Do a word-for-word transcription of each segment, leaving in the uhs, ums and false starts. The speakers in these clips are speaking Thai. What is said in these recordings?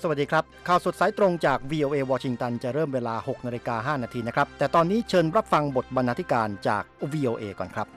สวัสดีครับข่าวสดสายตรงจาก วี โอ เอ วอชิงตันจะเริ่มเวลา หกนาฬิกาห้านาทีนะครับแต่ตอนนี้เชิญรับฟังบทบรรณาธิการจาก วี โอ เอ ก่อนครับ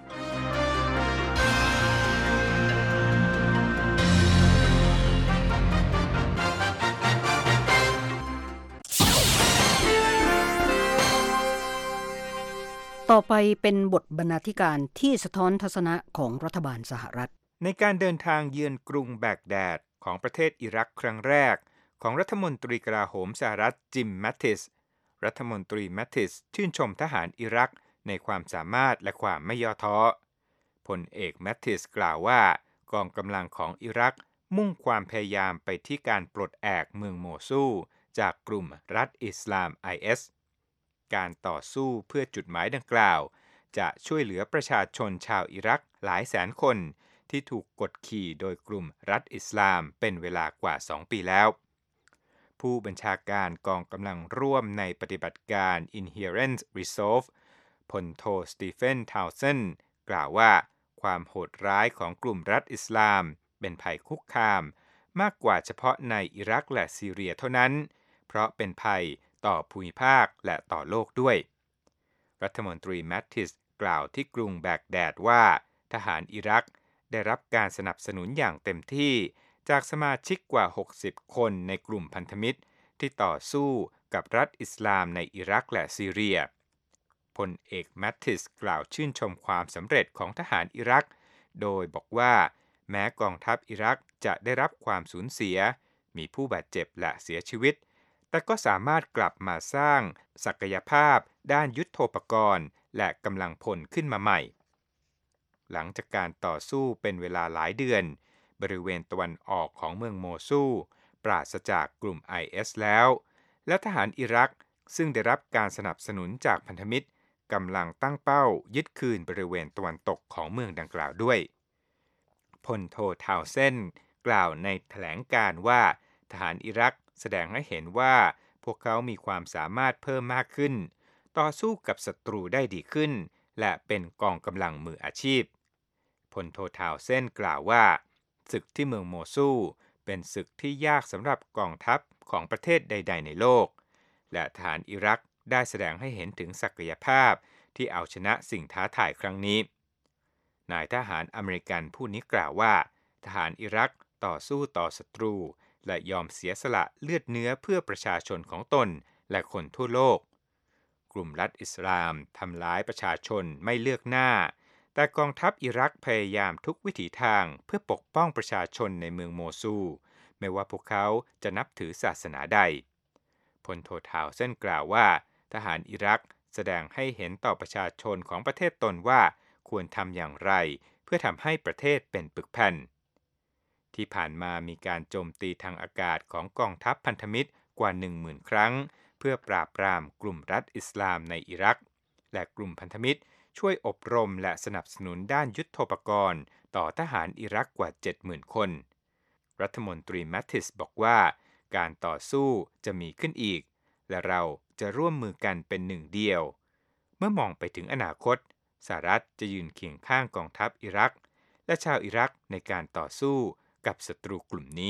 ต่อไปเป็นบทบรรณาธิการที่สะท้อนทัศนะของรัฐบาลสหรัฐในการเดินทางเยือนกรุงแบกแดดของประเทศอิรักครั้งแรกของรัฐมนตรีกลาโหมสหรัฐจิมแมตติสรัฐมนตรีแมตติสชื่นชมทหารอิรักในความสามารถและความไม่ย่อท้อพลเอกแมตติสกล่าวว่ากองกำลังของอิรักมุ่งความพยายามไปที่การปลดแอกเมืองโมซูลจากกลุ่มรัฐอิสลาม ไอ เอส การต่อสู้เพื่อจุดหมายดังกล่าวจะช่วยเหลือประชาชนชาวอิรักหลายแสนคนที่ถูกกดขี่โดยกลุ่มรัฐอิสลามเป็นเวลากว่าสองปีแล้วผู้บัญชาการกองกำลังร่วมในปฏิบัติการ Inherent Resolve พลโทสตีเฟน ทาวเซนกล่าวว่าความโหดร้ายของกลุ่มรัฐอิสลามเป็นภัยคุกคามมากกว่าเฉพาะในอิรักและซีเรียเท่านั้นเพราะเป็นภัยต่อภูมิภาคและต่อโลกด้วยรัฐมนตรีแมตติสกล่าวที่กรุงแบกแดดว่าทหารอิรักได้รับการสนับสนุนอย่างเต็มที่จากสมาชิกกว่าหกสิบคนในกลุ่มพันธมิตรที่ต่อสู้กับรัฐอิสลามในอิรักและซีเรียพลเอกแมตติสกล่าวชื่นชมความสำเร็จของทหารอิรักโดยบอกว่าแม้กองทัพอิรักจะได้รับความสูญเสียมีผู้บาดเจ็บและเสียชีวิตแต่ก็สามารถกลับมาสร้างศักยภาพด้านยุทโธปกรณ์และกำลังพลขึ้นมาใหม่หลังจากการต่อสู้เป็นเวลาหลายเดือนบริเวณตะวันออกของเมืองโมซูลปราศจากกลุ่ม ไอ เอส แล้วและทหารอิรักซึ่งได้รับการสนับสนุนจากพันธมิตรกำลังตั้งเป้ายึดคืนบริเวณตะวันตกของเมืองดังกล่าวด้วยพลโททาวเซนกล่าวในแถลงการณ์ว่าทหารอิรักแสดงให้เห็นว่าพวกเขามีความสามารถเพิ่มมากขึ้นต่อสู้กับศัตรูได้ดีขึ้นและเป็นกองกำลังมืออาชีพพลโททาวเซนกล่าวว่าศึกที่เมืองโมซูลเป็นศึกที่ยากสำหรับกองทัพของประเทศใดๆในโลกและทหารอิรักได้แสดงให้เห็นถึงศักยภาพที่เอาชนะสิ่งท้าทายครั้งนี้นายทหารอเมริกันผู้นี้กล่าวว่าทหารอิรักต่อสู้ต่อศัตรูและยอมเสียสละเลือดเนื้อเพื่อประชาชนของตนและคนทั่วโลกกลุ่มรัฐอิสลามทำร้ายประชาชนไม่เลือกหน้าแต่กองทัพอิรักพยายามทุกวิถีทางเพื่อปกป้องประชาชนในเมืองโมซูลไม่ว่าพวกเขาจะนับถือศาสนาใดพลโททาวเซนกล่าวว่าทหารอิรักแสดงให้เห็นต่อประชาชนของประเทศตนว่าควรทำอย่างไรเพื่อทำให้ประเทศเป็นปึกแผ่นที่ผ่านมามีการโจมตีทางอากาศของกองทัพพันธมิตรกว่า หนึ่งหมื่น ครั้งเพื่อปราบปรามกลุ่มรัฐอิสลามในอิรักและกลุ่มพันธมิตรช่วยอบรมและสนับสนุนด้านยุทโธปกรณ์ต่อทหารอิรักกว่า เจ็ดหมื่น คนรัฐมนตรีแมตติสบอกว่าการต่อสู้จะมีขึ้นอีกและเราจะร่วมมือกันเป็นหนึ่งเดียวเมื่อมองไปถึงอนาคตสหรัฐจะยืนเคียงข้างกองทัพอิรักและชาวอิรักในการต่อสู้กับศัตรูกลุ่มนี้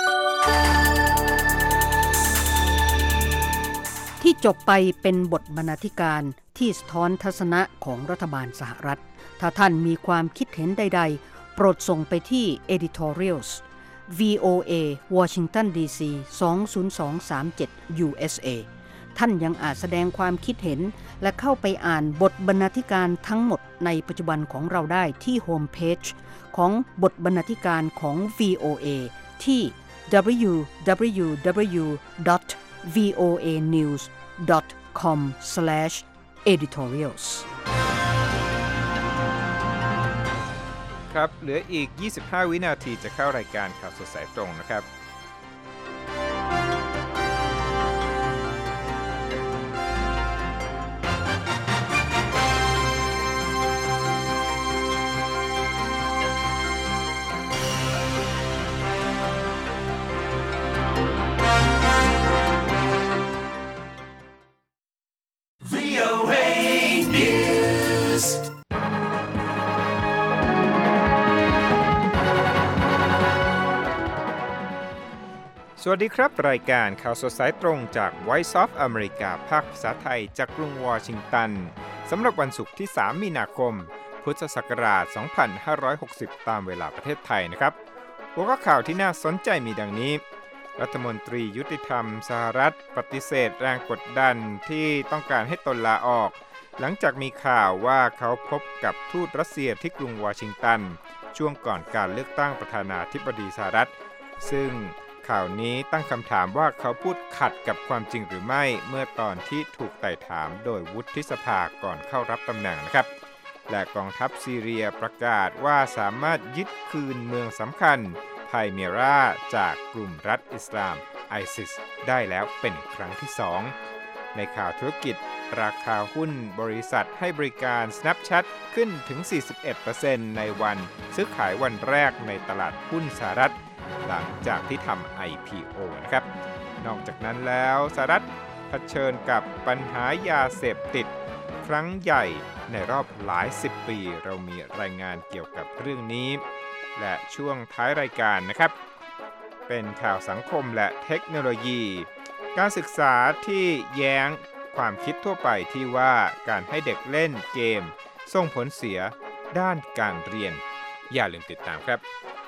ที่จบไปเป็นบทบรรณาธิการที่สะท้อนทัศนะของรัฐบาลสหรัฐถ้าท่านมีความคิดเห็นใดๆโปรดส่งไปที่ editorials วี โอ เอ Washington ดี ซี สอง ศูนย์ สอง สาม เจ็ด ยู เอส เอ ท่านยังอาจแสดงความคิดเห็นและเข้าไปอ่านบทบรรณาธิการทั้งหมดในปัจจุบันของเราได้ที่โฮมเพจของบทบรรณาธิการของ วี โอ เอ ที่ ดับเบิลยู ดับเบิลยู ดับเบิลยู ดอท วี โอ เอ นิวส์ ดอท คอม สแลช เอดิทอเรียลส์ครับเหลืออีกยี่สิบห้าวินาทีจะเข้ารายการข่าวสดสายตรงนะครับสวัสดีครับรายการข่าวสดสายตรงจาก Voice of America ภาคภาษาไทยจากกรุงวอชิงตันสำหรับวันศุกร์ที่สามมีนาคมพุทธศักราชสองพันห้าร้อยหกสิบตามเวลาประเทศไทยนะครับหัวข้อข่าวที่น่าสนใจมีดังนี้รัฐมนตรียุติธรรมสหรัฐปฏิเสธแรงกดดันที่ต้องการให้ตนลาออกหลังจากมีข่าวว่าเขาพบกับทูตรัสเซียที่กรุงวอชิงตันช่วงก่อนการเลือกตั้งประธานาธิบดีสหรัฐซึ่งข่าวนี้ตั้งคำถามว่าเขาพูดขัดกับความจริงหรือไม่เมื่อตอนที่ถูกไต่ถามโดยวุฒิสภาก่อนเข้ารับตำแหน่งนะครับและกองทัพซีเรียประกาศว่าสามารถยึดคืนเมืองสำคัญไพเมราจากกลุ่มรัฐอิสลามไอซิสได้แล้วเป็นครั้งที่สองในข่าวธุรกิจราคาหุ้นบริษัทให้บริการ Snapchat ขึ้นถึง สี่สิบเอ็ดเปอร์เซ็นต์ ในวันซื้อขายวันแรกในตลาดหุ้นสหรัฐหลังจากที่ทำ ไอ พี โอ นะครับนอกจากนั้นแล้วสหรัฐเผชิญกับปัญหายาเสพติดครั้งใหญ่ในรอบหลายสิบปีเรามีรายงานเกี่ยวกับเรื่องนี้และช่วงท้ายรายการนะครับเป็นข่าวสังคมและเทคโนโลยีการศึกษาที่แย้งความคิดทั่วไปที่ว่าการให้เด็กเล่นเกมส่งผลเสียด้านการเรียนอย่าลืมติดตามครับ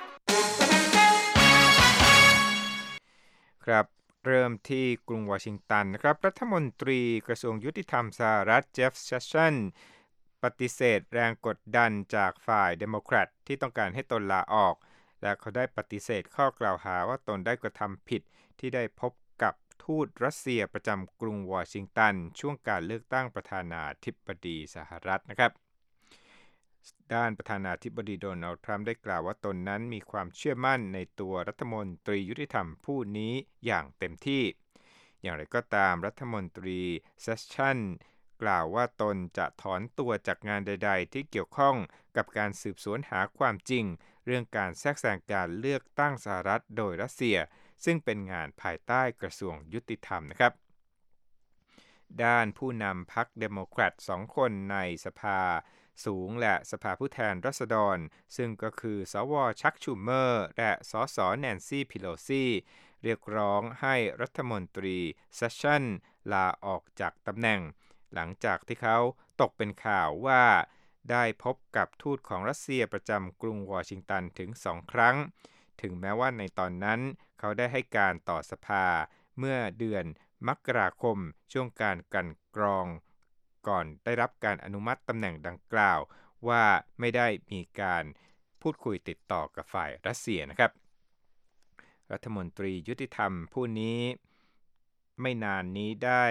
ครับเริ่มที่กรุงวอชิงตันนะครับรัฐมนตรีกระทรวงยุติธรรมสหรัฐเจฟ เซสชันปฏิเสธแรงกดดันจากฝ่ายเดโมแครตที่ต้องการให้ตนลาออกและเขาได้ปฏิเสธข้อกล่าวหาว่าตนได้กระทำผิดที่ได้พบกับทูตรัสเซียประจำกรุงวอชิงตันช่วงการเลือกตั้งประธานาธิบดีสหรัฐนะครับด้านประธานาธิบดีโดนัลด์ทรัมป์ได้กล่าวว่าตนนั้นมีความเชื่อมั่นในตัวรัฐมนตรียุติธรรมผู้นี้อย่างเต็มที่อย่างไรก็ตามรัฐมนตรีเซสชันกล่าวว่าตนจะถอนตัวจากงานใดๆที่เกี่ยวข้องกับการสืบสวนหาความจริงเรื่องการแทรกแซงการเลือกตั้งสหรัฐโดยรัสเซียซึ่งเป็นงานภายใต้กระทรวงยุติธรรมนะครับด้านผู้นำพรรคเดโมแครตสองคนในสภาสูงและสภาผู้แทนราษฎรซึ่งก็คือสวชักชูเมอร์และสสแนนซี่พิโลซีเรียกร้องให้รัฐมนตรีเซสชันลาออกจากตำแหน่งหลังจากที่เขาตกเป็นข่าวว่าได้พบกับทูตของรัสเซียประจำกรุงวอชิงตันถึงสองครั้งถึงแม้ว่าในตอนนั้นเขาได้ให้การต่อสภาเมื่อเดือนมกราคมช่วงการกลั่นกรองก่อนได้รับการอนุมัติตำแหน่งดังกล่าวว่าไม่ได้มีการพูดคุยติดต่อกับฝ่ายรัสเซียนะครับรัฐมนตรียุติธรรมผู้นี้ไม่นานนี้ได้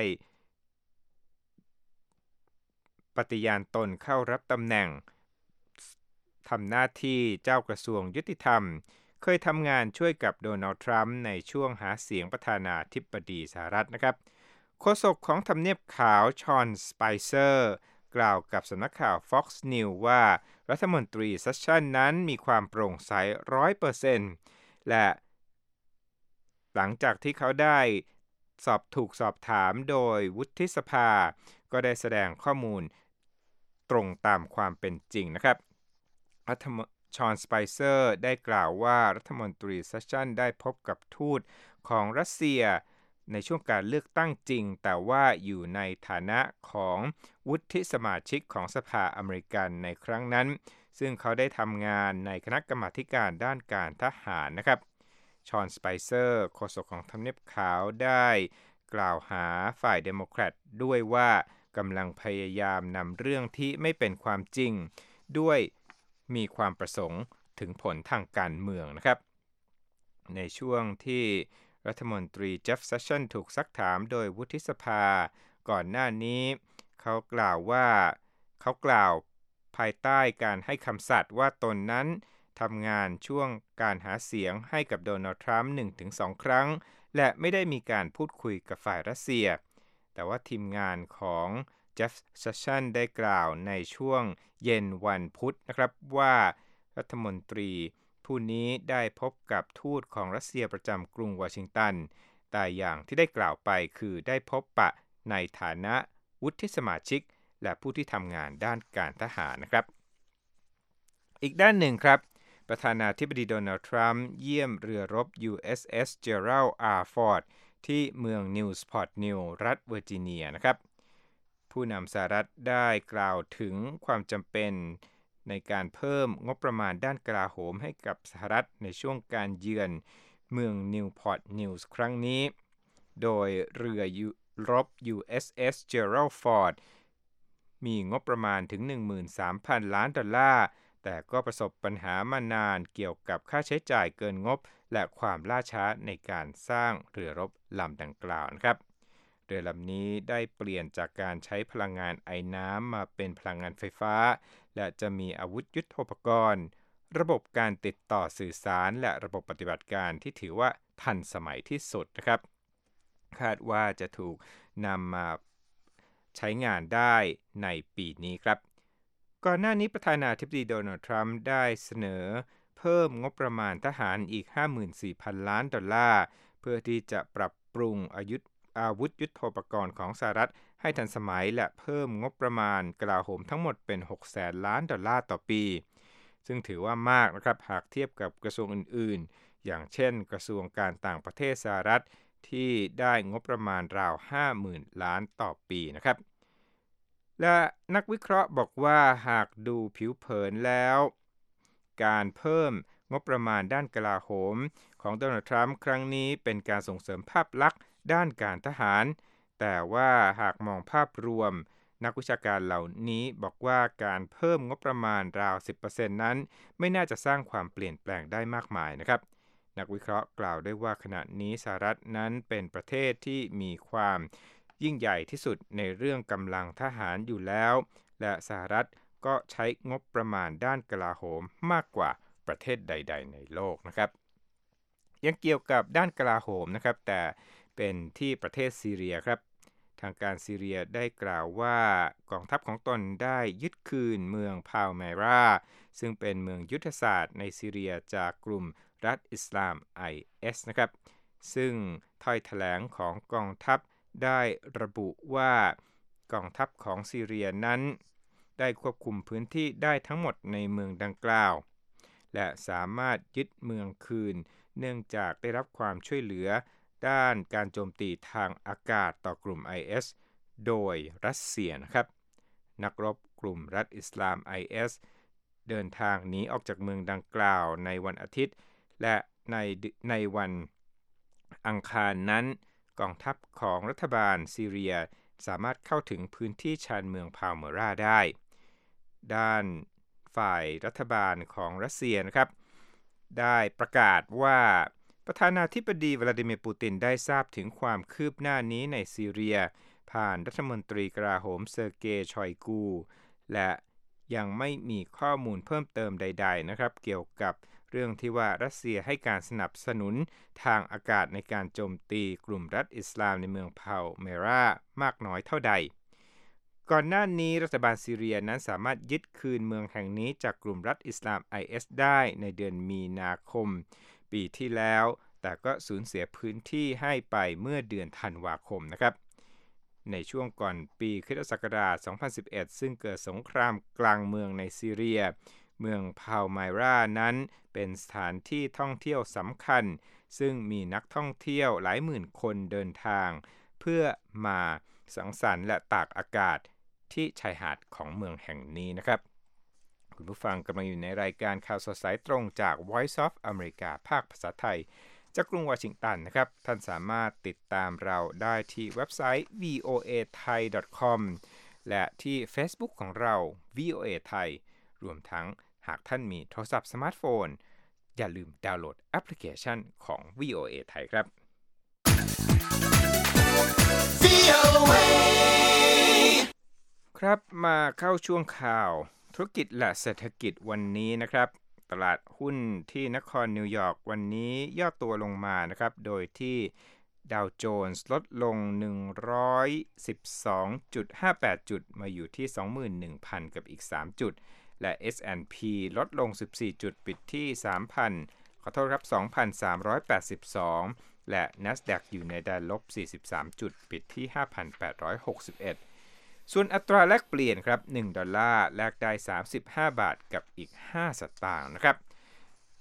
ปฏิญาณตนเข้ารับตำแหน่งทำหน้าที่เจ้ากระทรวงยุติธรรมเคยทำงานช่วยกับโดนัลด์ทรัมป์ในช่วงหาเสียงประธานาธิบดีสหรัฐนะครับโฆษกของทำเนียบขาวชอนสไปเซอร์กล่าวกับสำนักข่าว Fox News ว่ารัฐมนตรีเซสชันนั้นมีความโปร่งใส ร้อยเปอร์เซ็นต์ และหลังจากที่เขาได้สอบถูกสอบถามโดยวุฒิสภาก็ได้แสดงข้อมูลตรงตามความเป็นจริงนะครับรัฐมนตรีชอนสไปเซอร์ได้กล่าวว่ารัฐมนตรีเซสชันได้พบกับทูตของรัสเซียในช่วงการเลือกตั้งจริงแต่ว่าอยู่ในฐานะของวุฒิสมาชิกของสภาอเมริกันในครั้งนั้นซึ่งเขาได้ทำงานในคณะกรรมาธิการด้านการทหารนะครับชอนสไปเซอร์โฆษกของทำเนียบขาวได้กล่าวหาฝ่ายเดโมแครตด้วยว่ากำลังพยายามนำเรื่องที่ไม่เป็นความจริงด้วยมีความประสงค์ถึงผลทางการเมืองนะครับในช่วงที่รัฐมนตรีเจฟ เซสชันถูกซักถามโดยวุฒิสภาก่อนหน้านี้เขากล่าวว่าเขากล่าวภายใต้การให้คำสัตย์ว่าตนนั้นทำงานช่วงการหาเสียงให้กับโดนัลด์ทรัมป์ หนึ่งถึงสอง ครั้งและไม่ได้มีการพูดคุยกับฝ่ายรัสเซียแต่ว่าทีมงานของเจฟ เซสชันได้กล่าวในช่วงเย็นวันพุธนะครับว่ารัฐมนตรีผู้นี้ได้พบกับทูตของรัสเซียประจำกรุงวอชิงตันแต่อย่างที่ได้กล่าวไปคือได้พบปะในฐานะวุฒิสมาชิกและผู้ที่ทำงานด้านการทหารนะครับอีกด้านหนึ่งครับประธานาธิบดีโดนัลด์ทรัมป์เยี่ยมเรือรบ ยู เอส เอส Gerald R. Ford ที่เมืองนิวส์พอร์ตนิวรัฐเวอร์จิเนียนะครับผู้นำสหรัฐได้กล่าวถึงความจำเป็นในการเพิ่มงบประมาณด้านกลาโหมให้กับสหรัฐในช่วงการเยือนเมืองนิวพอร์ตนิวส์ครั้งนี้โดยเรือรบ ยู เอส เอส Gerald Ford มีงบประมาณถึง หนึ่งหมื่นสามพัน ล้านดอลลาร์แต่ก็ประสบปัญหามานานเกี่ยวกับค่าใช้จ่ายเกินงบและความล่าช้าในการสร้างเรือรบลำดังกล่าวนะครับเรือลำนี้ได้เปลี่ยนจากการใช้พลังงานไอน้ำมาเป็นพลังงานไฟฟ้าและจะมีอาวุธยุทโธปกรณ์ระบบการติดต่อสื่อสารและระบบปฏิบัติการที่ถือว่าทันสมัยที่สุดนะครับคาดว่าจะถูกนำมาใช้งานได้ในปีนี้ครับก่อนหน้านี้ประธานาธิบดีโดนัลด์ทรัมป์ได้เสนอเพิ่มงบประมาณทหารอีก ห้าหมื่นสี่พัน ล้านดอลลาร์เพื่อที่จะปรับปรุงอายุอาวุธยุทโธปกรณ์ของสหรัฐให้ทันสมัยและเพิ่มงบประมาณกลาโหมทั้งหมดเป็น หกแสน ล้านดอลลาร์ต่อปีซึ่งถือว่ามากนะครับหากเทียบกับกระทรวงอื่นๆอย่างเช่นกระทรวงการต่างประเทศสหรัฐที่ได้งบประมาณราว ห้าหมื่น ล้านต่อปีนะครับและนักวิเคราะห์บอกว่าหากดูผิวเผินแล้วการเพิ่มงบประมาณด้านกลาโหมของโดนัลด์ทรัมป์ครั้งนี้เป็นการส่งเสริมภาพลักษณ์ด้านการทหารแต่ว่าหากมองภาพรวมนักวิชาการเหล่านี้บอกว่าการเพิ่มงบประมาณราว สิบเปอร์เซ็นต์ นั้นไม่น่าจะสร้างความเปลี่ยนแปลงได้มากมายนะครับนักวิเคราะห์กล่าวได้ว่าขณะนี้สหรัฐนั้นเป็นประเทศที่มีความยิ่งใหญ่ที่สุดในเรื่องกำลังทหารอยู่แล้วและสหรัฐก็ใช้งบประมาณด้านกลาโหมมากกว่าประเทศใดๆในโลกนะครับยังเกี่ยวกับด้านกลาโหมนะครับแต่เป็นที่ประเทศซีเรียครับทางการซีเรียได้กล่าวว่ากองทัพของตนได้ยึดคืนเมืองพาลเมราซึ่งเป็นเมืองยุทธศาสตร์ในซีเรียจากกลุ่มรัฐอิสลาม ไอ เอส นะครับซึ่งถ้อยแถลงของกองทัพได้ระบุว่ากองทัพของซีเรียนั้นได้ควบคุมพื้นที่ได้ทั้งหมดในเมืองดังกล่าวและสามารถยึดเมืองคืนเนื่องจากได้รับความช่วยเหลือด้านการโจมตีทางอากาศต่อกลุ่ม ไอ เอส โดยรัสเซียนะครับนักรบกลุ่มรัฐอิสลาม ไอ เอส เดินทางหนีออกจากเมืองดังกล่าวในวันอาทิตย์และในในวันอังคารนั้นกองทัพของรัฐบาลซีเรียสามารถเข้าถึงพื้นที่ชานเมืองพาลเมราได้ด้านฝ่ายรัฐบาลของรัสเซียนะครับได้ประกาศว่าประธานาธิบดีวลาดิเมียร์ปูตินได้ทราบถึงความคืบหน้านี้ในซีเรียผ่านรัฐมนตรีกลาโหมเซอร์เกย์ชอยกูและยังไม่มีข้อมูลเพิ่มเติมใดๆนะครับเกี่ยวกับเรื่องที่ว่ารัสเซียให้การสนับสนุนทางอากาศในการโจมตีกลุ่มรัฐอิสลามในเมืองพาลเมรามากน้อยเท่าใดก่อนหน้านี้รัฐบาลซีเรียนั้นสามารถยึดคืนเมืองแห่งนี้จากกลุ่มรัฐอิสลาม ไอ เอส ได้ในเดือนมีนาคมปีที่แล้วแต่ก็สูญเสียพื้นที่ให้ไปเมื่อเดือนธันวาคมนะครับในช่วงก่อนปีคริสตศักราชสองพันสิบเอ็ดซึ่งเกิดสงครามกลางเมืองในซีเรียเมืองพาลเมรานั้นเป็นสถานที่ท่องเที่ยวสำคัญซึ่งมีนักท่องเที่ยวหลายหมื่นคนเดินทางเพื่อมาสังสรรค์และตากอากาศที่ชายหาดของเมืองแห่งนี้นะครับคุณผู้ฟังกำลังอยู่ในรายการข่าวสดสายตรงจาก Voice of America ภาคภาษาไทยจากกรุงวอชิงตันนะครับท่านสามารถติดตามเราได้ที่เว็บไซต์ วี โอ เอ ไทย ดอท คอม และที่ Facebook ของเรา วี โอ เอ ไทยรวมทั้งหากท่านมีโทรศัพท์สมาร์ทโฟนอย่าลืมดาวน์โหลดแอปพลิเคชันของ วี โอ เอ ไทยครับ วี โอ เอ ครับมาเข้าช่วงข่าวธุรกิจและเศรษฐกิจวันนี้นะครับตลาดหุ้นที่นครนิวยอร์กวันนี้ย่อตัวลงมานะครับโดยที่ดาวโจนส์ลดลง หนึ่งร้อยสิบสองจุดห้าแปด จุดมาอยู่ที่ สองหมื่นหนึ่งพัน กับอีกสามจุดและ เอส แอนด์ พี ลดลงสิบสี่จุดปิดที่ สามพัน ขอโทษครับ สองพันสามร้อยแปดสิบสอง และ NASDAQ อยู่ในแดนลบสี่สิบสามจุดปิดที่ ห้าพันแปดร้อยหกสิบเอ็ด ส่วนอัตราแลกเปลี่ยนครับหนึ่งดอลลาร์แลกได้สามสิบห้าบาทกับอีกห้าสตางค์นะครับ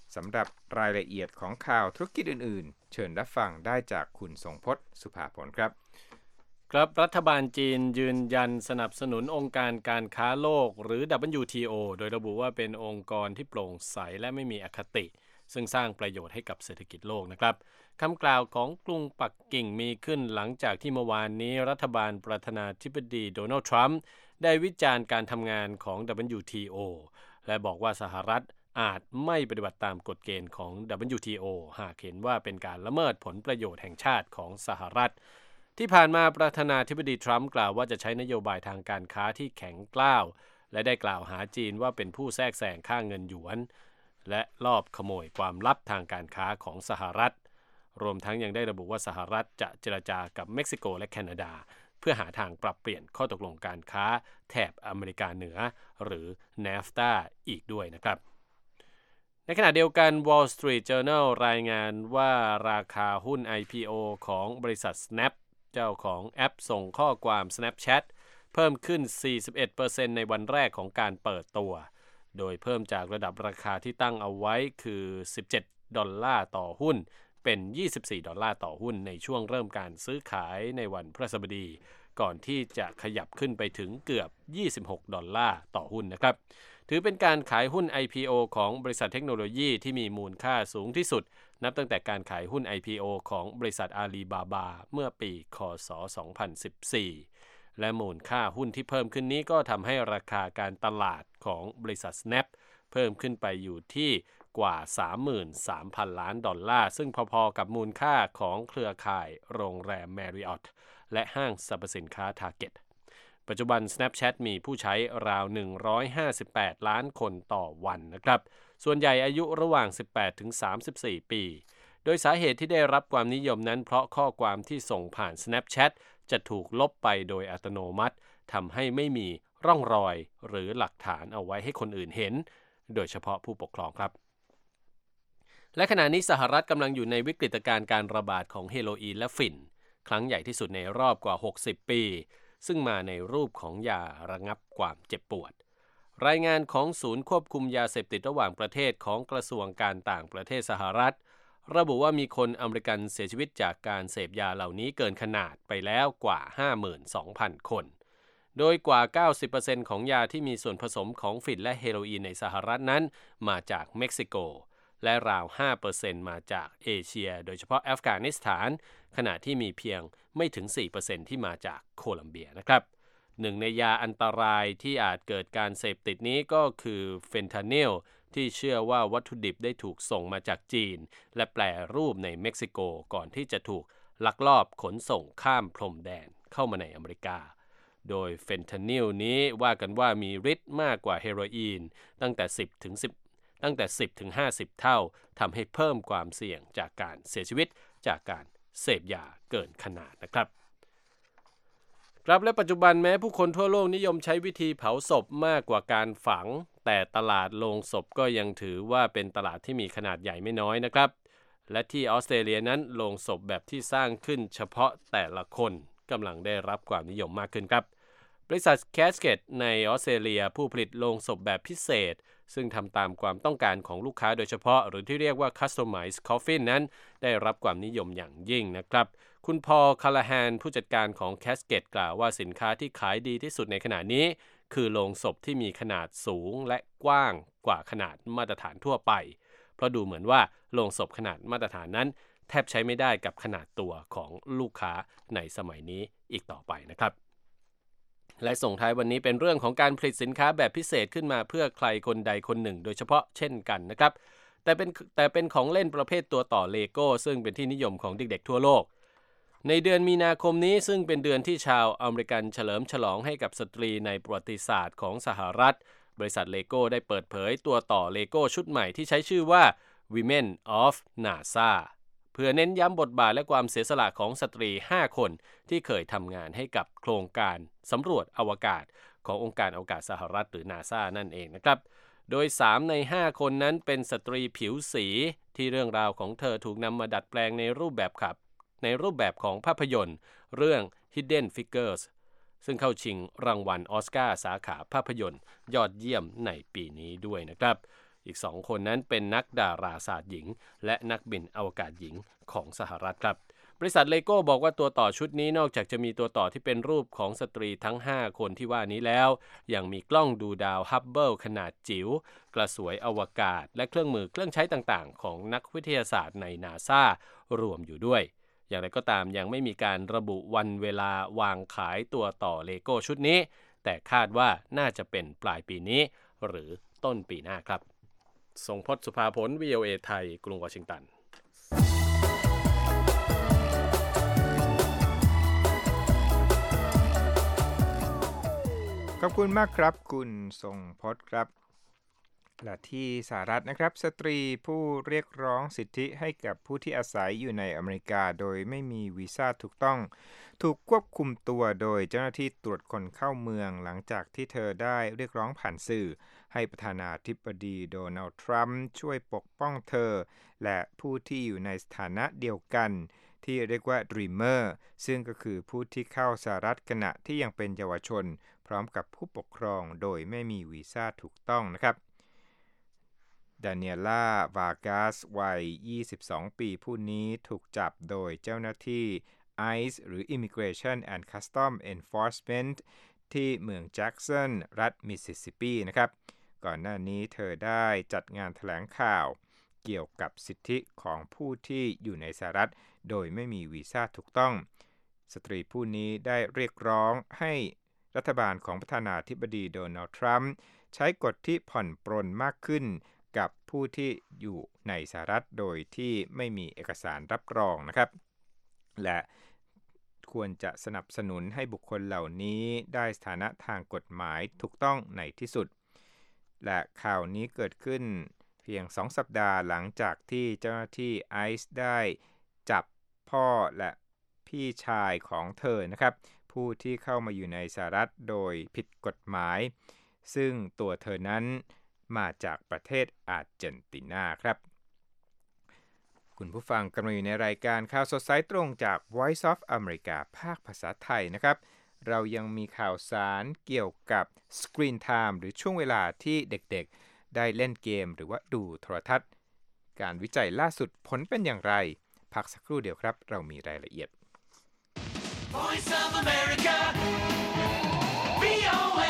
สำหรับรายละเอียดของข่าวธุรกิจอื่นๆเชิญรับฟังได้จากคุณทรงพจน์สุภาผลครับครับรัฐบาลจีนยืนยันสนับสนุนองค์การการค้าโลกหรือ ดับเบิลยู ที โอ โดยระบุว่าเป็นองค์กรที่โปร่งใสและไม่มีอคติซึ่งสร้างประโยชน์ให้กับเศรษฐกิจโลกนะครับคำกล่าวของกรุงปักกิ่งมีขึ้นหลังจากที่เมื่อวานนี้รัฐบาลประธานาธิบดีโดนัลด์ทรัมป์ได้วิจารณ์การทำงานของ ดับเบิลยู ที โอ และบอกว่าสหรัฐอาจไม่ปฏิบัติตามกฎเกณฑ์ของ ดับเบิลยู ที โอ หากเห็นว่าเป็นการละเมิดผลประโยชน์แห่งชาติของสหรัฐที่ผ่านมาประธานาธิบดีทรัมป์กล่าวว่าจะใช้นโยบายทางการค้าที่แข็งกร้าวและได้กล่าวหาจีนว่าเป็นผู้แทรกแซงค่าเงินหยวนและลอบขโมยความลับทางการค้าของสหรัฐรวมทั้งยังได้ระบุว่าสหรัฐจะเจรจากับเม็กซิโกและแคนาดาเพื่อหาทางปรับเปลี่ยนข้อตกลงการค้าแถบอเมริกาเหนือหรือ เนฟตา อีกด้วยนะครับในขณะเดียวกัน Wall Street Journal รายงานว่าราคาหุ้น ไอ พี โอ ของบริษัท Snap เจ้าของแอปส่งข้อความ Snapchat เพิ่มขึ้น สี่สิบเอ็ดเปอร์เซ็นต์ ในวันแรกของการเปิดตัวโดยเพิ่มจากระดับราคาที่ตั้งเอาไว้คือสิบเจ็ดดอลลาร์ต่อหุ้นเป็นยี่สิบสี่ดอลลาร์ต่อหุ้นในช่วงเริ่มการซื้อขายในวันพฤหัสบดีก่อนที่จะขยับขึ้นไปถึงเกือบยี่สิบหกดอลลาร์ต่อหุ้นนะครับถือเป็นการขายหุ้น ไอ พี โอ ของบริษัทเทคโนโลยีที่มีมูลค่าสูงที่สุดนับตั้งแต่การขายหุ้น ไอ พี โอ ของบริษัทอาลีบาบาเมื่อปีค.ศ. สองพันสิบสี่และมูลค่าหุ้นที่เพิ่มขึ้นนี้ก็ทำให้ราคาการตลาดของบริษัท Snap เพิ่มขึ้นไปอยู่ที่กว่า สามหมื่นสามพัน ล้านดอลลาร์ซึ่งพอๆกับมูลค่าของเครือข่ายโรงแรม Marriott และห้างสรรพสินค้า Target ปัจจุบัน Snapchat มีผู้ใช้ราวหนึ่งร้อยห้าสิบแปดล้านคนต่อวันนะครับส่วนใหญ่อายุระหว่าง สิบแปดถึงสามสิบสี่ ปีโดยสาเหตุที่ได้รับความนิยมนั้นเพราะข้อความที่ส่งผ่าน Snapchat จะถูกลบไปโดยอัตโนมัติทำให้ไม่มีร่องรอยหรือหลักฐานเอาไว้ให้คนอื่นเห็นโดยเฉพาะผู้ปกครองครับและขณะนี้สหรัฐกำลังอยู่ในวิกฤตการณ์การระบาดของเฮโรอีนและฝิ่นครั้งใหญ่ที่สุดในรอบกว่าหกสิบปีซึ่งมาในรูปของยาระงับความเจ็บปวดรายงานของศูนย์ควบคุมยาเสพติดระหว่างประเทศของกระทรวงการต่างประเทศสหรัฐระบุว่ามีคนอเมริกันเสียชีวิตจากการเสพยาเหล่านี้เกินขนาดไปแล้วกว่า ห้าหมื่นสองพัน คนโดยกว่า เก้าสิบเปอร์เซ็นต์ ของยาที่มีส่วนผสมของฝิ่นและเฮโรอีนในสหรัฐนั้นมาจากเม็กซิโกและราว ห้าเปอร์เซ็นต์ มาจากเอเชียโดยเฉพาะอัฟกานิสถานขณะที่มีเพียงไม่ถึง สี่เปอร์เซ็นต์ ที่มาจากโคลัมเบียนะครับหนึ่งในยาอันตรายที่อาจเกิดการเสพติดนี้ก็คือเฟนทานิลที่เชื่อว่าวัตถุดิบได้ถูกส่งมาจากจีนและแปรรูปในเม็กซิโกก่อนที่จะถูกลักลอบขนส่งข้ามพรมแดนเข้ามาในอเมริกาโดยเฟนทานิลนี้ว่ากันว่ามีฤทธิ์มากกว่าเฮโรอีนตั้งแต่สิบถึงสิบตั้งแต่สิบถึงห้าสิบเท่าทำให้เพิ่มความเสี่ยงจากการเสียชีวิตจากการเสพยาเกินขนาดนะครับครับและปัจจุบันแม้ผู้คนทั่วโลกนิยมใช้วิธีเผาศพมากกว่าการฝังแต่ตลาดโลงศพก็ยังถือว่าเป็นตลาดที่มีขนาดใหญ่ไม่น้อยนะครับและที่ออสเตรเลียนั้นโลงศพแบบที่สร้างขึ้นเฉพาะแต่ละคนกำลังได้รับความนิยมมากขึ้นครับบริษัท Casket ในออสเตรเลียผู้ผลิตโลงศพแบบพิเศษซึ่งทำตามความต้องการของลูกค้าโดยเฉพาะหรือที่เรียกว่า Customized Coffin นั้นได้รับความนิยมอย่างยิ่งนะครับคุณพอล คาลาแฮนผู้จัดการของ Casket กล่าวว่าสินค้าที่ขายดีที่สุดในขณะนี้คือโลงศพที่มีขนาดสูงและกว้างกว่าขนาดมาตรฐานทั่วไปเพราะดูเหมือนว่าโลงศพขนาดมาตรฐานนั้นแทบใช้ไม่ได้กับขนาดตัวของลูกค้าในสมัยนี้อีกต่อไปนะครับและส่งท้ายวันนี้เป็นเรื่องของการผลิตสินค้าแบบพิเศษขึ้นมาเพื่อใครคนใดคนหนึ่งโดยเฉพาะเช่นกันนะครับแต่เป็นแต่เป็นของเล่นประเภทตัวต่อเลโก้ซึ่งเป็นที่นิยมของเด็กๆทั่วโลกในเดือนมีนาคมนี้ซึ่งเป็นเดือนที่ชาวอเมริกันเฉลิมฉลองให้กับสตรีในประวัติศาสตร์ของสหรัฐบริษัทเลโก้ได้เปิดเผยตัวต่อเลโก้ชุดใหม่ที่ใช้ชื่อว่า Women of นา ซา เพื่อเน้นย้ำบทบาทและความเสียสละของสตรีห้าคนที่เคยทำงานให้กับโครงการสำรวจอวกาศขององค์การอวกาศสหรัฐหรือ นา ซา นั่นเองนะครับโดยสามในห้าคนนั้นเป็นสตรีผิวสีที่เรื่องราวของเธอถูกนำมาดัดแปลงในรูปแบบขับในรูปแบบของภาพยนตร์เรื่อง Hidden Figures ซึ่งเข้าชิงรางวัลออสการ์สาขาภาพยนตร์ยอดเยี่ยมในปีนี้ด้วยนะครับอีกสองคนนั้นเป็นนักดาราศาสตร์หญิงและนักบินอวกาศหญิงของสหรัฐครับบริษัทเลโก้บอกว่าตัวต่อชุดนี้นอกจากจะมีตัวต่อที่เป็นรูปของสตรีทั้งห้าคนที่ว่านี้แล้วยังมีกล้องดูดาวฮับเบิลขนาดจิ๋วกระสวยอวกาศและเครื่องมือเครื่องใช้ต่างๆของนักวิทยาศาสตร์ใน นาซา รวมอยู่ด้วยอย่างไรก็ตามยังไม่มีการระบุวันเวลาวางขายตัวต่อเลโก้ชุดนี้แต่คาดว่าน่าจะเป็นปลายปีนี้หรือต้นปีหน้าครับทรงพจน์ สุภาผล วี โอ เอ ไทยกรุงวอชิงตันขอบคุณมากครับคุณทรงพจน์ครับและที่สหรัฐนะครับสตรีผู้เรียกร้องสิทธิให้กับผู้ที่อาศัยอยู่ในอเมริกาโดยไม่มีวีซ่าถูกต้องถูกควบคุมตัวโดยเจ้าหน้าที่ตรวจคนเข้าเมืองหลังจากที่เธอได้เรียกร้องผ่านสื่อให้ประธานาธิบดีโดนัลด์ทรัมป์ช่วยปกป้องเธอและผู้ที่อยู่ในสถานะเดียวกันที่เรียกว่า Dreamer ซึ่งก็คือผู้ที่เข้าสหรัฐขณะที่ยังเป็นเยาวชนพร้อมกับผู้ปกครองโดยไม่มีวีซ่าถูกต้องนะครับดาเนียล่าวาร์กาสวัยยี่สิบสองปีผู้นี้ถูกจับโดยเจ้าหน้าที่ ไอ ซี หรือ Immigration and Customs Enforcement ที่เมืองแจ็กสันรัฐมิสซิสซิปปีนะครับก่อนหน้านี้เธอได้จัดงานแถลงข่าวเกี่ยวกับสิทธิของผู้ที่อยู่ในสหรัฐโดยไม่มีวีซ่าถูกต้องสตรีผู้นี้ได้เรียกร้องให้รัฐบาลของประธานาธิบดีโดนัลด์ทรัมป์ใช้กฎที่ผ่อนปรนมากขึ้นกับผู้ที่อยู่ในสหรัฐโดยที่ไม่มีเอกสารรับรองนะครับและควรจะสนับสนุนให้บุคคลเหล่านี้ได้สถานะทางกฎหมายถูกต้องในที่สุดและข่าวนี้เกิดขึ้นเพียงสองสัปดาห์หลังจากที่เจ้าหน้าที่ ไอ ซี ได้จับพ่อและพี่ชายของเธอนะครับผู้ที่เข้ามาอยู่ในสหรัฐโดยผิดกฎหมายซึ่งตัวเธอนั้นมาจากประเทศอาร์เจนตินาครับคุณผู้ฟังกำลังอยู่ในรายการข่าวสดสายตรงจาก Voice of America ภาคภาษาไทยนะครับเรายังมีข่าวสารเกี่ยวกับ Screen Time หรือช่วงเวลาที่เด็กๆได้เล่นเกมหรือว่าดูโทรทัศน์การวิจัยล่าสุดผลเป็นอย่างไรพักสักครู่เดียวครับเรามีรายละเอียด Voice of America วี โอ เอ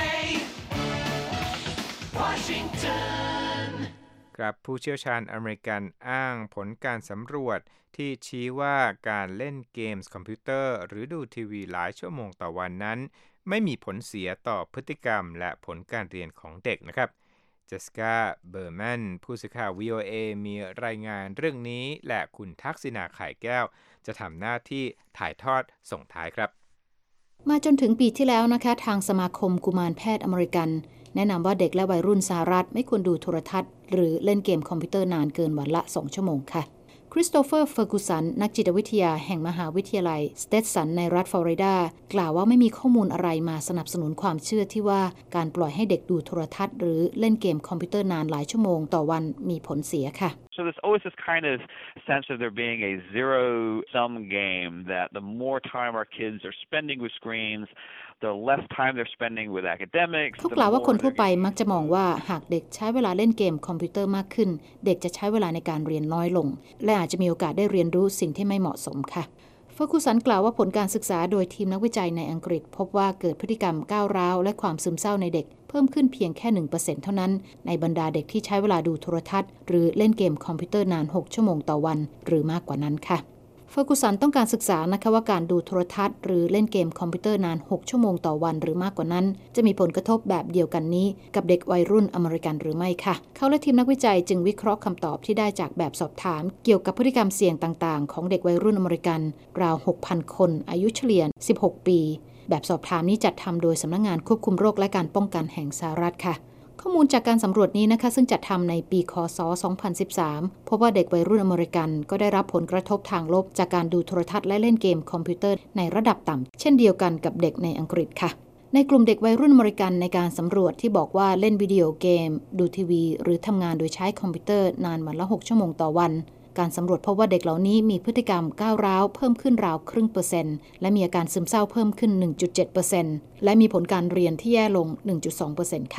Washington ครับผู้เชี่ยวชาญอเมริกันอ้างผลการสำรวจที่ชี้ว่าการเล่นเกมส์คอมพิวเตอร์หรือดูทีวีหลายชั่วโมงต่อวันนั้นไม่มีผลเสียต่อพฤติกรรมและผลการเรียนของเด็กนะครับเจสสิก้าเบอร์แมนผู้สื่อข่าว วี โอ เอ มีรายงานเรื่องนี้และคุณทักษิณาไข่แก้วจะทำหน้าที่ถ่ายทอดส่งท้ายครับมาจนถึงปีที่แล้วนะคะทางสมาคมกุมารแพทย์อเมริกันแนะนำว่าเด็กและวัยรุ่นสหรัฐไม่ควรดูโทรทัศน์หรือเล่นเกมคอมพิวเตอร์นานเกินวันละสองชั่วโมงค่ะคริสโตเฟอร์เฟอร์กูสันนักจิตวิทยาแห่งมหาวิทยาลัยสเตทสันในรัฐฟลอริดากล่าวว่าไม่มีข้อมูลอะไรมาสนับสนุนความเชื่อที่ว่าการปล่อยให้เด็กดูโทรทัศน์หรือเล่นเกมคอมพิวเตอร์นานหลายชั่วโมงต่อวันมีผลเสียค่ะ So there's always this kind of sense of there being a zero-sum game that the more time our kids are spending with screens, the less time they're spending with academics. เขากล่าวว่าคนทั่วไปมักจะมองว่าหากเด็กใช้เวลาเล่นเกมคอมพิวเตอร์มากขึ้นเด็กจะใช้เวลาในการเรียนน้อยลงและอาจจะมีโอกาสได้เรียนรู้สิ่งที่ไม่เหมาะสมค่ะเฟอร์กูสันกล่าวว่าผลการศึกษาโดยทีมนักวิจัยในอังกฤษพบว่าเกิดพฤติกรรมก้าวร้าวและความซึมเศร้าในเด็กเพิ่มขึ้นเพียงแค่ หนึ่งเปอร์เซ็นต์ เท่านั้นในบรรดาเด็กที่ใช้เวลาดูโทรทัศน์หรือเล่นเกมคอมพิวเตอร์นานหกชั่วโมงต่อวันหรือมากกว่านั้นค่ะเฟอร์กูสันต้องการศึกษานะคะว่าการดูโทรทัศน์หรือเล่นเกมคอมพิวเตอร์นานหกชั่วโมงต่อวันหรือมากกว่านั้นจะมีผลกระทบแบบเดียวกันนี้กับเด็กวัยรุ่นอเมริกันหรือไม่ค่ะเขาและทีมนักวิจัยจึงวิเคราะห์คำตอบที่ได้จากแบบสอบถามเกี่ยวกับพฤติกรรมเสี่ยงต่างๆของเด็กวัยรุ่นอเมริกันราว หกพัน คนอายุเฉลี่ยสิบหกปีแบบสอบถามนี้จัดทำโดยสำนักงานควบคุมโรคและการป้องกันแห่งสหรัฐค่ะข้อมูลจากการสำรวจนี้นะคะซึ่งจัดทำในปีค.ศ. สองพันสิบสามพบว่าเด็กวัยรุ่นอเมริกันก็ได้รับผลกระทบทางลบจากการดูโทรทัศน์และเล่นเกมคอมพิวเตอร์ในระดับต่ำเช่นเดียวกันกับเด็กในอังกฤษค่ะในกลุ่มเด็กวัยรุ่นอเมริกันในการสำรวจที่บอกว่าเล่นวิดีโอเกมดูทีวีหรือทำงานโดยใช้คอมพิวเตอร์นานวันละหกชั่วโมงต่อวันการสำรวจพบว่าเด็กเหล่านี้มีพฤติกรรมก้าวร้าวเพิ่มขึ้นราวครึ่งเปอร์เซ็นต์และมีอาการซึมเศร้าเพิ่มขึ้น หนึ่งจุดเจ็ดเปอร์เซ็นต์ และมีผลการเรียนที่แย่ลง หนึ่งจุดสองเปอร์เซ็นต์ ค่ะ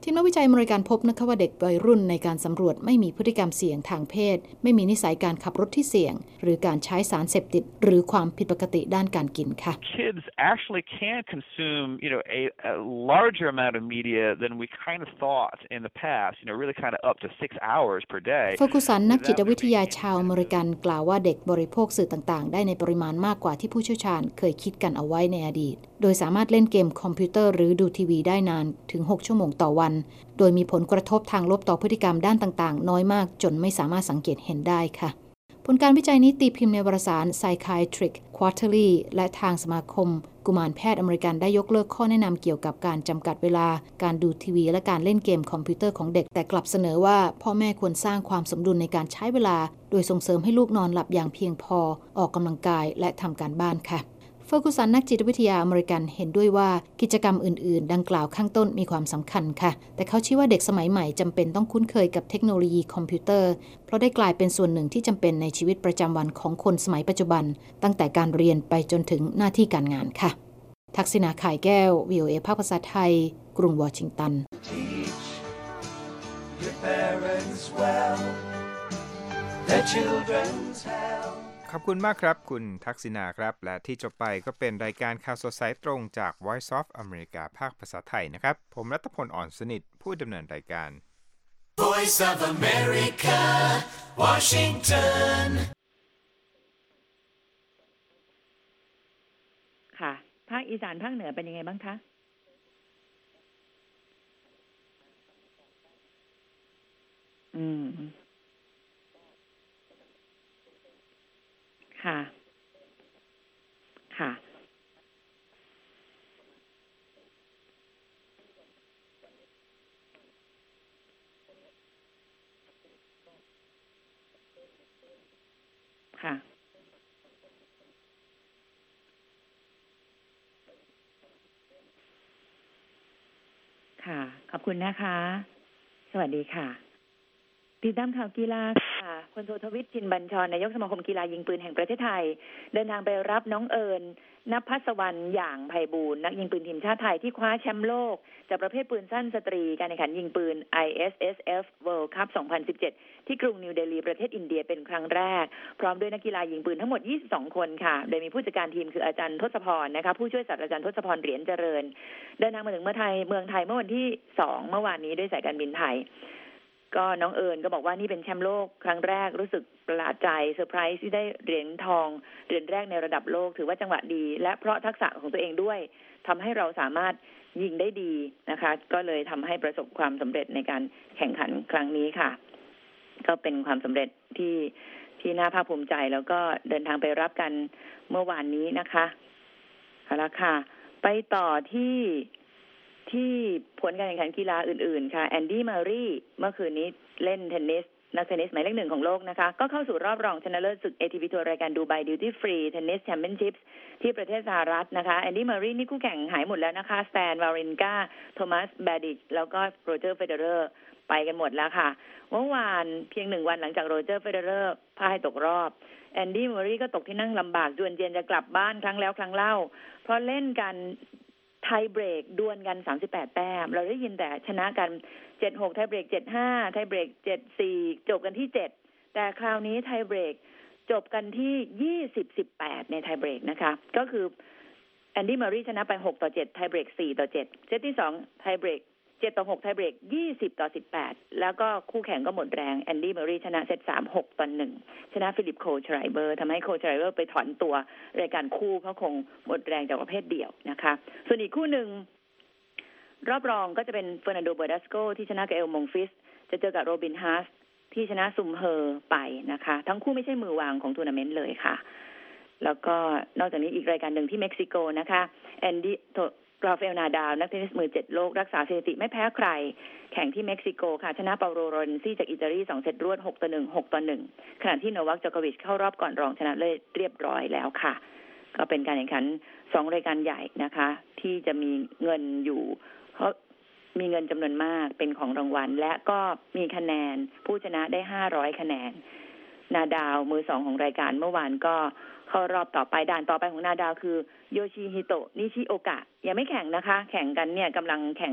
ทีมนักวิจัยอเมริกันพบนะคะว่าเด็กวัยรุ่นในการสำรวจไม่มีพฤติกรรมเสี่ยงทางเพศไม่มีนิสัยการขับรถที่เสี่ยงหรือการใช้สารเสพติดหรือความผิดปกติด้านการกินค่ะ Kids actually can consume, you know, a, a larger amount of media than we kind of thought in the past, you know, really kind of up to six hours per day. เฟอร์กูสันนักจิตวิทยาชาวอเมริกันกล่าวว่าเด็กบริโภคสื่อต่างๆได้ในปริมาณมากกว่าที่ผู้เชี่ยวชาญเคยคิดกันเอาไว้ในอดีตโดยสามารถเล่นเกมคอมพิวเตอร์หรือดูทีวีได้นานถึงหกชั่วโมงต่อวันโดยมีผลกระทบทางลบต่อพฤติกรรมด้านต่างๆน้อยมากจนไม่สามารถสังเกตเห็นได้ค่ะผลการวิจัยนี้ตีพิมพ์ในวารสาร Psychiatric Quarterly และทางสมาคมกุมารแพทย์อเมริกันได้ยกเลิกข้อแนะนำเกี่ยวกับการจำกัดเวลาการดูทีวีและการเล่นเกมคอมพิวเตอร์ของเด็กแต่กลับเสนอว่าพ่อแม่ควรสร้างความสมดุลในการใช้เวลาโดยส่งเสริมให้ลูกนอนหลับอย่างเพียงพอออกกำลังกายและทำการบ้านค่ะเฟอร์กูสันนักจิตวิทยาอเมริกันเห็นด้วยว่ากิจกรรมอื่นๆดังกล่าวข้างต้นมีความสำคัญค่ะแต่เขาชี้ว่าเด็กสมัยใหม่จำเป็นต้องคุ้นเคยกับเทคโนโลยีคอมพิวเตอร์เพราะได้กลายเป็นส่วนหนึ่งที่จำเป็นในชีวิตประจำวันของคนสมัยปัจจุบันตั้งแต่การเรียนไปจนถึงหน้าที่การงานค่ะทักษิณาข่ายแก้ว วี โอ เอ ภาคภาษาไทยกรุงวอชิงตัน Your parents well, their children's hell. ขอบคุณมากครับคุณทักษิณาครับและที่จบไปก็เป็นรายการข่าวสดสายตรงจาก Voice of America ภาคภาษาไทยนะครับผมรัตพลอ่อนสนิทผู้ดำเนินรายการ Voice of America Washington ค่ะภาคอีสานภาคเหนือเป็นยังไงบ้างคะอืมค่ะค่ะค่ะค่ะขอบคุณนะคะสวัสดีค่ะติดตามข่าวกีฬาค่ะพลโททวิตชินบัญชรนายกสมาคมกีฬายิงปืนแห่งประเทศไทยเดินทางไปรับน้องเอิญณภัสวรรณอย่างไพบูลย์นักยิงปืนทีมชาติไทยที่คว้าแชมป์โลกจากประเภทปืนสั้นสตรีการแข่งขันยิงปืน ไอ เอส เอส เอฟ World Cup สองพันสิบเจ็ดที่กรุงนิวเดลีประเทศอินเดียเป็นครั้งแรกพร้อมด้วยนักกีฬายิงปืนทั้งหมดยี่สิบสองคนค่ะโดยมีผู้จัดการทีมคืออาจารย์ทศพรนะคะผู้ช่วยศาสตราจารย์ทศพรเหรียญเจริญเดินทางมาถึงเมืองไทยเมืองไทยเมื่อวันที่สองเมื่อวานนี้ด้วยสายการบินไทยก็น้องเอิญก็บอกว่านี่เป็นแชมป์โลกครั้งแรกรู้สึกประหลาดใจเซอร์ไพรส์ที่ได้เหรียญทองเหรียญแรกในระดับโลกถือว่าจังหวะดีและเพราะทักษะของตัวเองด้วยทำให้เราสามารถยิงได้ดีนะคะก็เลยทำให้ประสบความสำเร็จในการแข่งขันครั้งนี้ค่ะก็เป็นความสำเร็จที่ที่น่าภาคภูมิใจแล้วก็เดินทางไปรับกันเมื่อวานนี้นะคะเอาละค่ะไปต่อที่ที่ผลการแข่งขันกีฬาอื่นๆค่ะแอนดี้มารีเมื่อคืนนี้เล่นเทนนิสนักเทนนิสหมายเลขหนึ่งของโลกนะคะก็เข้าสู่รอบรองชนะเลิศศึก เอ ที พี ทัวร์รายการดูไบดิวตี้ฟรีเทนนิสแชมเปี้ยนชิพที่ประเทศสหรัฐนะคะแอนดี้มารีนี่คู่แข่งหายหมดแล้วนะคะสแตนวารินกาโทมัสแบดิชแล้วก็โรเจอร์เฟเดอเรอร์ไปกันหมดแล้วค่ะเมื่อวานเพียงหนึ่งวันหลังจากโรเจอร์เฟเดอเรอร์พ่ายตกรอบแอนดี้มารีก็ตกที่นั่งลำบากจวนเจียนจะกลับบ้านครั้งแล้วครั้งเล่าเพราะเล่นกันไทยเบรกดวลกันสามสิบแปดแต้มเราได้ยินแต่ชนะกันเจ็ดหกไทยเบรกเจ็ดห้าไทยเบรกเจ็ดสี่จบกันที่เจ็ดแต่คราวนี้ไทยเบรกจบกันที่ยี่สิบ สิบแปดในไทยเบรกนะคะก็คือแอนดี้มารีชนะไปหกต่อเจ็ดไทยเบรกสี่ต่อเจ็ดเซตที่สองไทยเบรกเจ็ดต่อหกไทยเบรกยี่สิบต่อสิบแปดแล้วก็คู่แข่งก็หมดแรงแอนดี้มารีชนะเซตสาม หกต่อหนึ่งชนะฟิลิปโคชไรเบอร์ทำให้โคชไรเบอร์ไปถอนตัวรายการคู่เขาคงหมดแรงจากประเภทเดี่ยวนะคะส่วนอีกคู่หนึ่งรอบรองก็จะเป็นเฟอร์นันโดเบอร์ดัสโกที่ชนะกับเอลมงฟิสจะเจอกับโรบินฮาสที่ชนะซุมเฮอร์ไปนะคะทั้งคู่ไม่ใช่มือวางของทัวร์นาเมนต์เลยค่ะแล้วก็นอกจากนี้อีกรายการหนึ่งที่เม็กซิโกนะคะแอนดี้ราฟาเอลนาดาลนักเทนนิสมือเจ็ดโลกรักษาสถิติไม่แพ้ใครแข่งที่เม็กซิโกค่ะชนะเปาโลโรนซี่จากอิตาลีสองเซตรวดหกต่อหนึ่ง หกต่อหนึ่งขณะที่โนวัค จอโควิชเข้ารอบก่อนรองชนะเลิศเรียบร้อยแล้วค่ะก็เป็นการแข่งขันสองรายการใหญ่นะคะที่จะมีเงินอยู่เพราะมีเงินจำนวนมากเป็นของรางวัลและก็มีคะแนนผู้ชนะได้ห้าร้อยคะแนนนาดาวมือสองของรายการเมื่อวานก็เข้ารอบต่อไปด่านต่อไปของนาดาวคือโยชิฮิโตะนิชิโอกะยังไม่แข่งนะคะแข่งกันเนี่ยกำลังแข่ง